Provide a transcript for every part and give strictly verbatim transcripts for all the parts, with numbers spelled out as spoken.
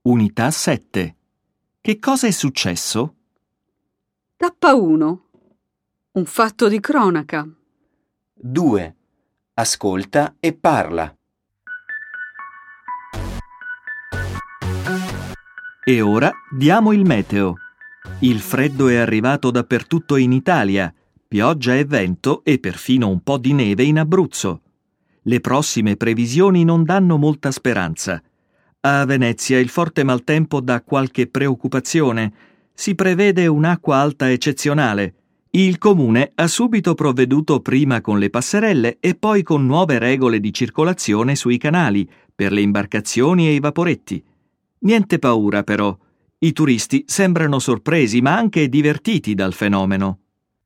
Unità sette. Che cosa è successo? Tappa uno. Un fatto di cronaca. due. Ascolta e parla. E ora diamo il meteo. Il freddo è arrivato dappertutto in Italia, pioggia e vento e perfino un po' di neve in Abruzzo. Le prossime previsioni non danno molta speranza. A Venezia il forte maltempo dà qualche preoccupazione. Si prevede un'acqua alta eccezionale. Il comune ha subito provveduto prima con le passerelle e poi con nuove regole di circolazione sui canali per le imbarcazioni e i vaporetti. Niente paura però. I turisti sembrano sorpresi ma anche divertiti dal fenomeno.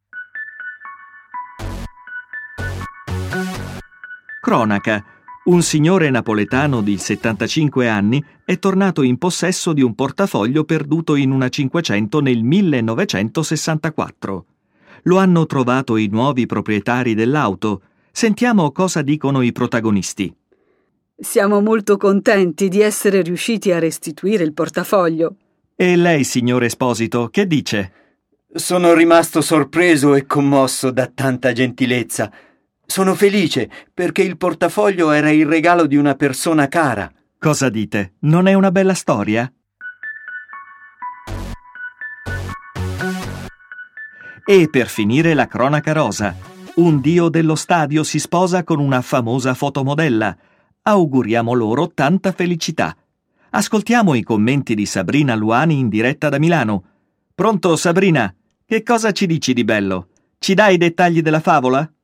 Cronaca. Un signore napoletano di settantacinque anni è tornato in possesso di un portafoglio perduto in una Cinquecento nel millenovecentosessantaquattro. Lo hanno trovato i nuovi proprietari dell'auto. Sentiamo cosa dicono i protagonisti. Siamo molto contenti di essere riusciti a restituire il portafoglio. E lei, signor Esposito, che dice? Sono rimasto sorpreso e commosso da tanta gentilezza. Sono felice perché il portafoglio era il regalo di una persona cara. Cosa dite? Non è una bella storia? E per finire la cronaca rosa. Un dio dello stadio si sposa con una famosa fotomodella. Auguriamo loro tanta felicità. Ascoltiamo i commenti di Sabrina Luani in diretta da Milano. Pronto, Sabrina? Che cosa ci dici di bello? Ci dai i dettagli della favola?